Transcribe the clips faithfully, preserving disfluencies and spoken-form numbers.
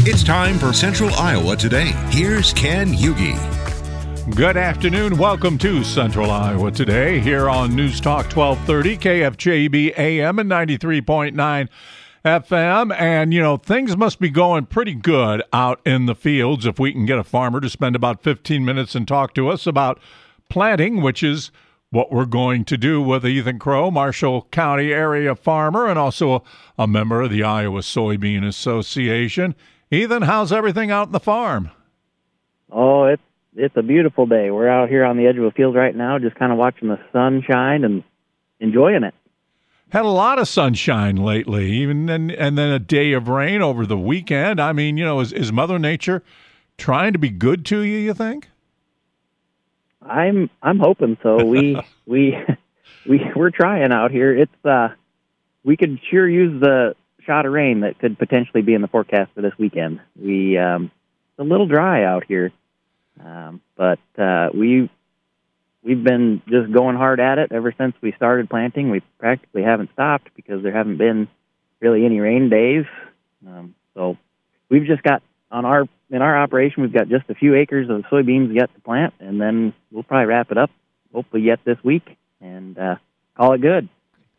It's time for Central Iowa Today. Here's Ken Hughey. Good afternoon. Welcome to Central Iowa Today here on News Talk twelve thirty, K F J B A M and ninety-three point nine F M. And, you know, things must be going pretty good out in the fields if we can get a farmer to spend about fifteen minutes and talk to us about planting, which is what we're going to do with Ethan Crow, Marshall County area farmer and also a, a member of the Iowa Soybean Association. Ethan, how's everything out in the farm? Oh, it's it's a beautiful day. We're out here on the edge of a field right now, just kind of watching the sun shine and enjoying it. Had a lot of sunshine lately, even and and then a day of rain over the weekend. I mean, you know, is, is Mother Nature trying to be good to you, you think? I'm I'm hoping so. We we we we're trying out here. It's uh we could sure use the shot of rain that could potentially be in the forecast for this weekend. We um it's a little dry out here. Um but uh we we've been just going hard at it ever since we started planting. We practically haven't stopped because there haven't been really any rain days. Um so we've just got on our in our operation, we've got just a few acres of soybeans yet to plant, and then we'll probably wrap it up, hopefully yet this week, and uh, call it good.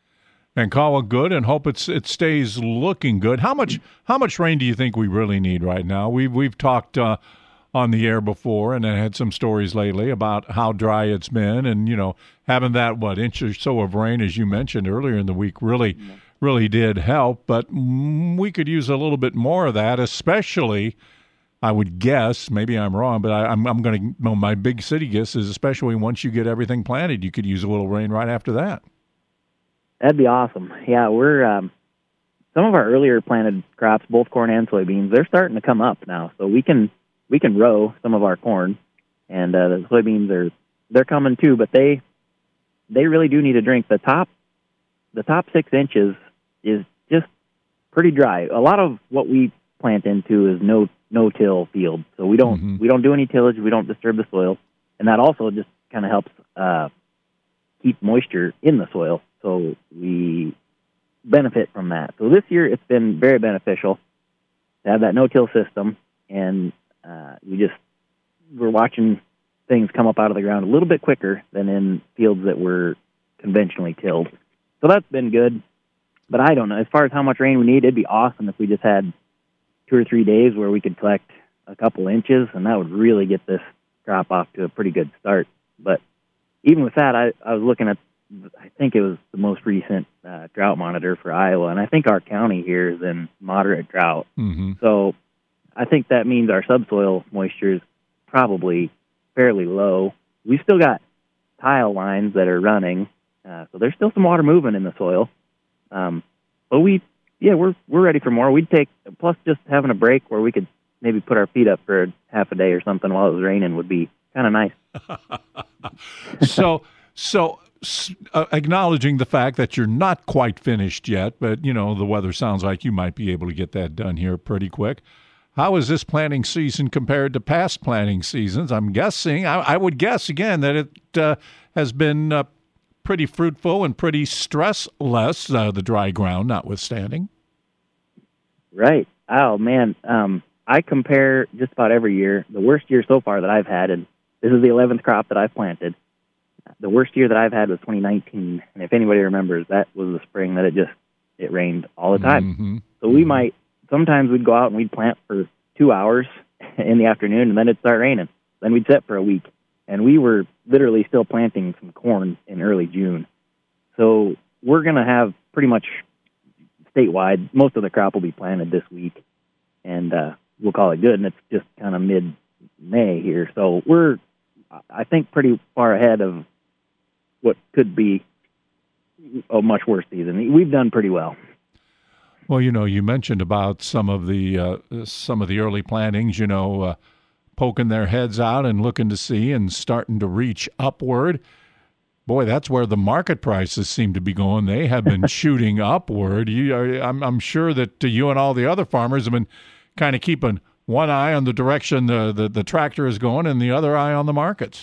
And call it good, and hope it's it stays looking good. How much how much rain do you think we really need right now? We've we've talked uh, on the air before, and I had some stories lately about how dry it's been, and you know having that what inch or so of rain, as you mentioned earlier in the week, really mm-hmm. really did help. But mm, we could use a little bit more of that, especially. I would guess, maybe I'm wrong, but I, I'm, I'm going to, you know, my big city guess is especially once you get everything planted, you could use a little rain right after that. That'd be awesome. Yeah, we're, um, some of our earlier planted crops, both corn and soybeans, they're starting to come up now. So we can, we can row some of our corn, and uh, the soybeans are, they're coming too, but they, they really do need a drink. The top, the top six inches is just pretty dry. A lot of what we plant into is no no-till field, so we don't mm-hmm. we don't do any tillage. We don't disturb the soil, and that also just kind of helps uh, keep moisture in the soil. So we benefit from that. So this year it's been very beneficial to have that no-till system, and uh, we just we're watching things come up out of the ground a little bit quicker than in fields that were conventionally tilled. So that's been good. But I don't know as far as how much rain we need. It'd be awesome if we just had two or three days where we could collect a couple inches, and that would really get this crop off to a pretty good start. But even with that, I, I was looking at, I think it was the most recent uh, drought monitor for Iowa, and I think our county here is in moderate drought. Mm-hmm. So I think that means our subsoil moisture is probably fairly low. We've still got tile lines that are running, uh, so there's still some water moving in the soil. Um, but we Yeah, we're we're ready for more. We'd take, plus just having a break where we could maybe put our feet up for half a day or something while it was raining would be kind of nice. so, so uh, acknowledging the fact that you're not quite finished yet, but, you know, the weather sounds like you might be able to get that done here pretty quick. How is this planting season compared to past planting seasons? I'm guessing, I, I would guess, again, that it uh, has been uh, pretty fruitful and pretty stressless, uh, the dry ground notwithstanding. Right. Oh, man. Um, I compare just about every year. The worst year so far that I've had, and this is the eleventh crop that I've planted, the worst year that I've had was twenty nineteen. And if anybody remembers, that was the spring that it just, it rained all the time. Mm-hmm. So we might, sometimes we'd go out and we'd plant for two hours in the afternoon, and then it'd start raining. Then we'd sit for a week. And we were literally still planting some corn in early June. So we're going to have pretty much statewide, most of the crop will be planted this week. And uh, we'll call it good. And it's just kind of mid-May here. So we're, I think, pretty far ahead of what could be a much worse season. We've done pretty well. Well, you know, you mentioned about some of the uh, some of the early plantings, you know, uh, poking their heads out and looking to see and starting to reach upward. Boy, that's where the market prices seem to be going. They have been shooting upward. You, I'm, I'm sure that you and all the other farmers have been kind of keeping one eye on the direction the, the, the tractor is going and the other eye on the markets.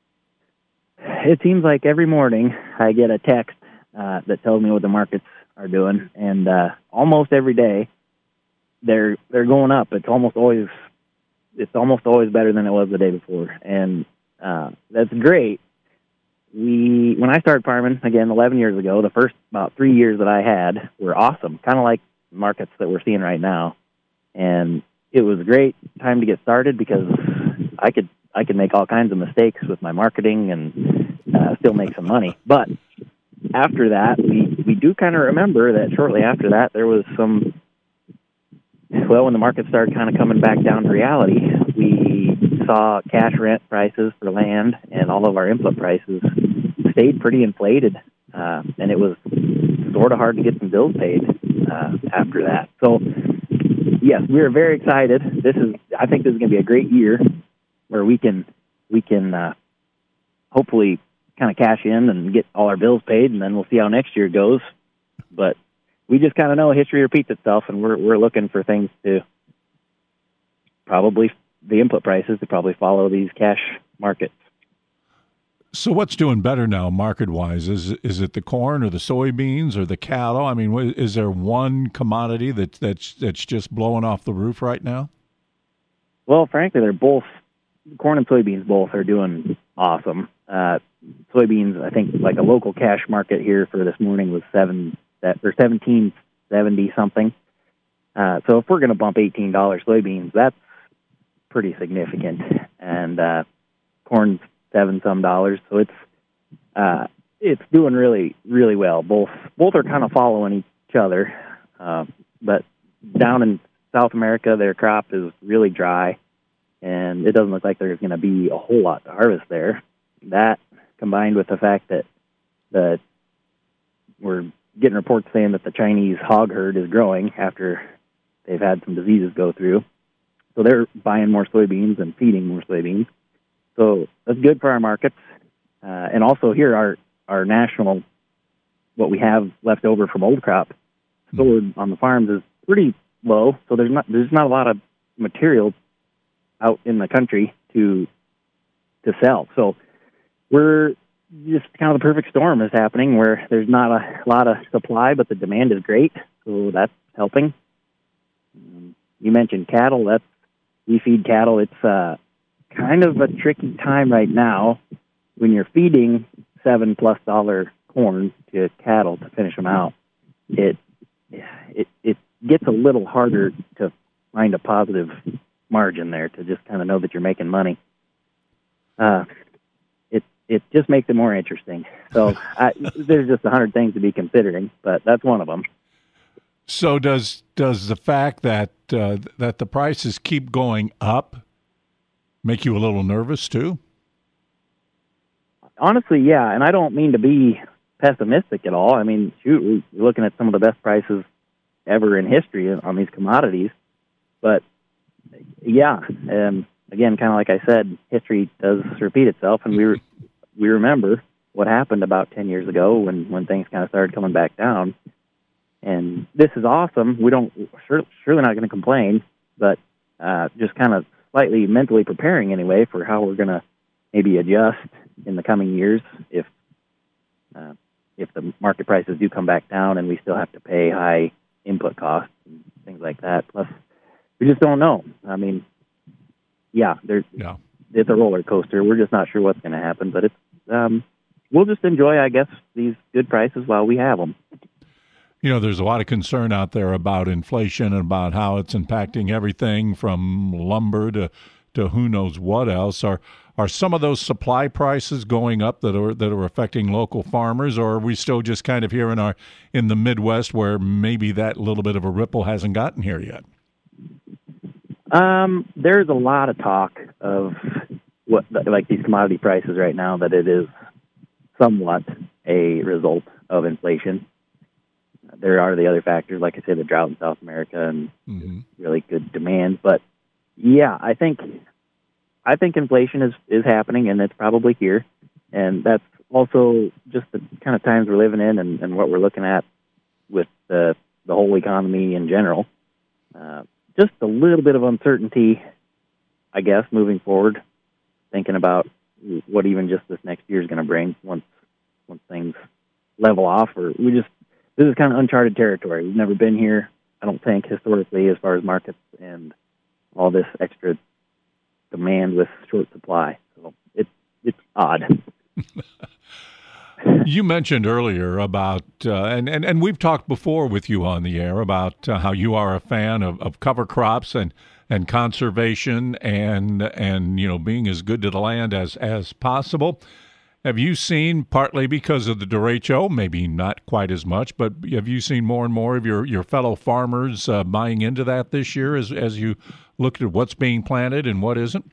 It seems like every morning I get a text uh, that tells me what the markets are doing, and uh, almost every day they're they're going up. It's almost always it's almost always better than it was the day before, and uh, that's great. We when I started farming again eleven years ago, the first about three years that I had were awesome, kind of like markets that we're seeing right now, and it was a great time to get started because I could I could make all kinds of mistakes with my marketing and uh, still make some money. But after that, we, we do kind of remember that shortly after that, there was some, well, when the market started kind of coming back down to reality, we saw cash rent prices for land and all of our input prices stayed pretty inflated. Uh, and it was sort of hard to get some bills paid uh, after that. So, yes, we are very excited. This is, I think this is going to be a great year where we can, we can uh, hopefully kind of cash in and get all our bills paid, and then we'll see how next year goes. But we just kind of know history repeats itself, and we're we're looking for things to probably the input prices to probably follow these cash markets. So what's doing better now market-wise? Is is it the corn or the soybeans or the cattle? I mean, is there one commodity that that's that's just blowing off the roof right now? Well, frankly, they're both corn and soybeans. Both are doing awesome. Uh, soybeans, I think, like a local cash market here for this morning was seven or seventeen seventy something. Uh, so if we're going to bump eighteen dollars soybeans, that's pretty significant. And uh, corn's seven some dollars, so it's uh, it's doing really really well. Both both are kind of following each other, uh, but down in South America, their crop is really dry, and it doesn't look like there's going to be a whole lot to harvest there. That combined with the fact that the we're getting reports saying that the Chinese hog herd is growing after they've had some diseases go through, so they're buying more soybeans and feeding more soybeans. So that's good for our markets. Uh, and also here, our, our national, what we have left over from old crop stored on the farms is pretty low. So there's not, there's not a lot of material out in the country to, to sell. So we're just kind of the perfect storm is happening where there's not a lot of supply, but the demand is great. So that's helping. Um, you mentioned cattle. That's, we feed cattle. It's, uh, kind of a tricky time right now when you're feeding seven plus dollar corn to cattle to finish them out. It it it gets a little harder to find a positive margin there to just kind of know that you're making money. Uh, it it just makes it more interesting. So I, there's just a hundred things to be considering, but that's one of them. So does does the fact that uh, that the prices keep going up make you a little nervous too? Honestly, yeah, and I don't mean to be pessimistic at all. I mean, shoot, we're looking at some of the best prices ever in history on these commodities. But, yeah, um, again, kind of like I said, history does repeat itself, and we re- we remember what happened about ten years ago when, when things kind of started coming back down. And this is awesome. We don't, sure, surely not going to complain, but uh, just kind of slightly mentally preparing anyway for how we're going to maybe adjust in the coming years if uh, if the market prices do come back down and we still have to pay high input costs and things like that. Plus, we just don't know. I mean, yeah, there's yeah. It's a roller coaster. We're just not sure what's going to happen, but it's um, we'll just enjoy, I guess, these good prices while we have them. You know, there's a lot of concern out there about inflation and about how it's impacting everything from lumber to, to who knows what else. Are are some of those supply prices going up that are that are affecting local farmers, or are we still just kind of here in our in the Midwest where maybe that little bit of a ripple hasn't gotten here yet? Um, there's a lot of talk of what like these commodity prices right now that it is somewhat a result of inflation. There are the other factors, like I said, the drought in South America and mm-hmm. really good demand. But yeah, I think I think inflation is, is happening, and it's probably here. And that's also just the kind of times we're living in and, and what we're looking at with the the whole economy in general. Uh, just a little bit of uncertainty, I guess, moving forward, thinking about what even just this next year is going to bring once once things level off, or we just. This is kind of uncharted territory. We've never been here. I don't think historically, as far as markets and all this extra demand with short supply. So it, it's odd. You mentioned earlier about, uh, and, and, and we've talked before with you on the air about uh, how you are a fan of, of cover crops and, and conservation and, and, you know, being as good to the land as, as possible. Have you seen, partly because of the derecho, maybe not quite as much, but have you seen more and more of your, your fellow farmers uh, buying into that this year as, as you looked at what's being planted and what isn't?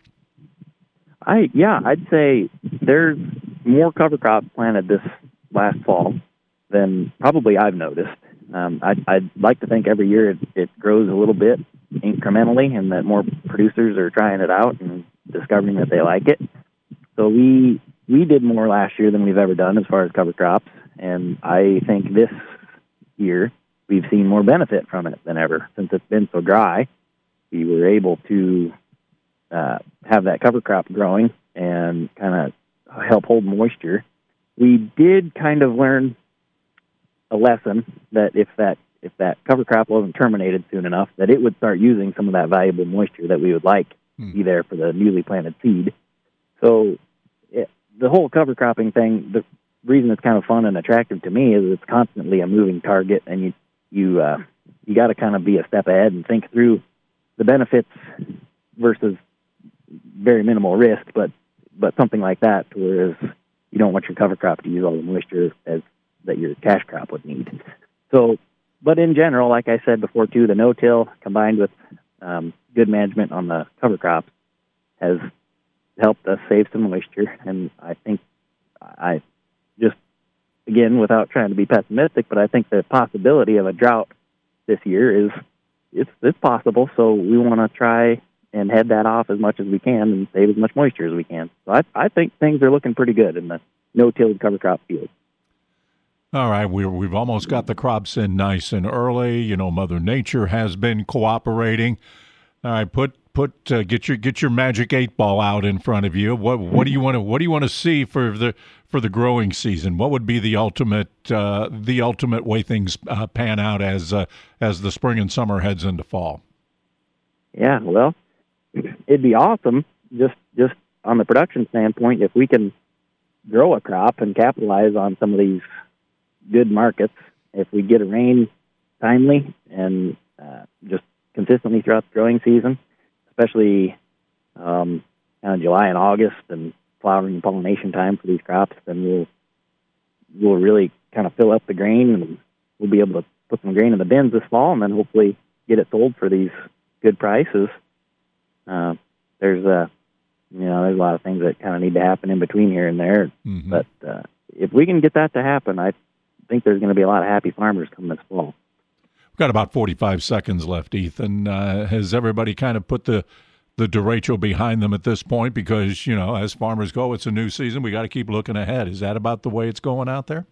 I yeah, I'd say there's more cover crops planted this last fall than probably I've noticed. Um, I'd, I'd like to think every year it, it grows a little bit incrementally, and that more producers are trying it out and discovering that they like it. So we we did more last year than we've ever done as far as cover crops, and I think this year we've seen more benefit from it than ever. Since it's been so dry, we were able to uh, have that cover crop growing and kind of help hold moisture. We did kind of learn a lesson that if that if that cover crop wasn't terminated soon enough, that it would start using some of that valuable moisture that we would like to be there for the newly planted seed. So it, the whole cover cropping thing, the reason it's kind of fun and attractive to me is it's constantly a moving target, and you you uh, you got to kind of be a step ahead and think through the benefits versus very minimal risk, but but something like that, whereas you don't want your cover crop to use all the moisture as that your cash crop would need. So, but in general, like I said before too, the no-till combined with um, good management on the cover crops has helped us save some moisture. And I think I just, again, without trying to be pessimistic, but I think the possibility of a drought this year is it's, it's possible. So we want to try and head that off as much as we can and save as much moisture as we can. So I, I think things are looking pretty good in the no-tilled cover crop field. All right, we're, we've almost got the crops in nice and early. You know, Mother Nature has been cooperating. All right, put put uh, get your get your magic eight ball out in front of you. What what do you want to what do you want to see for the for the growing season? What would be the ultimate uh, the ultimate way things uh, pan out as uh, as the spring and summer heads into fall? Yeah, well, it'd be awesome just just on the production standpoint if we can grow a crop and capitalize on some of these good markets. If we get a rain timely and uh, just consistently throughout the growing season, especially um, kind of July and August and flowering and pollination time for these crops, then we'll we'll really kind of fill up the grain, and we'll be able to put some grain in the bins this fall, and then hopefully get it sold for these good prices. Uh, there's a you know there's a lot of things that kind of need to happen in between here and there, mm-hmm. but uh, if we can get that to happen, I think there's going to be a lot of happy farmers coming this fall. We've got about forty-five seconds left, Ethan. Uh, has everybody kind of put the the derecho behind them at this point? Because, you know, as farmers go, it's a new season. We got to keep looking ahead. Is that about the way it's going out there?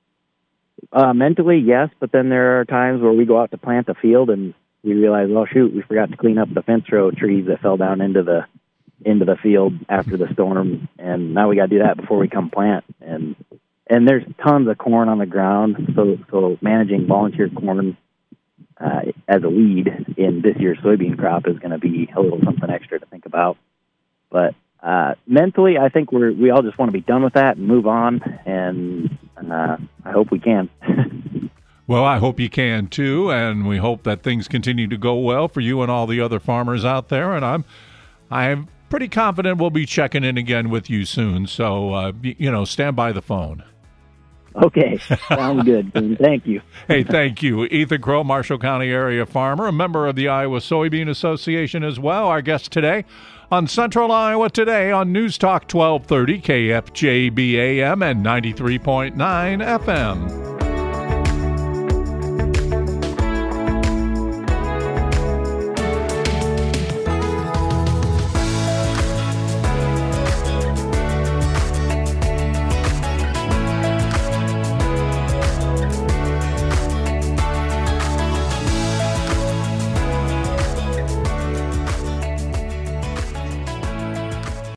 Uh, mentally, yes, but then there are times where we go out to plant a field and we realize, well, shoot, we forgot to clean up the fence row trees that fell down into the into the field after the storm, and now we got to do that before we come plant. And And there's tons of corn on the ground, so so managing volunteer corn uh, as a weed in this year's soybean crop is going to be a little something extra to think about. But uh, mentally, I think we're we all just want to be done with that and move on, and uh, I hope we can. Well, I hope you can too, and we hope that things continue to go well for you and all the other farmers out there. And I'm I'm pretty confident we'll be checking in again with you soon. So uh, you know, stand by the phone. Okay, sounds good. Thank you. Hey, thank you. Ethan Crow, Marshall County area farmer, a member of the Iowa Soybean Association as well. Our guest today on Central Iowa Today on News Talk twelve thirty K F J B A M and ninety-three point nine F M.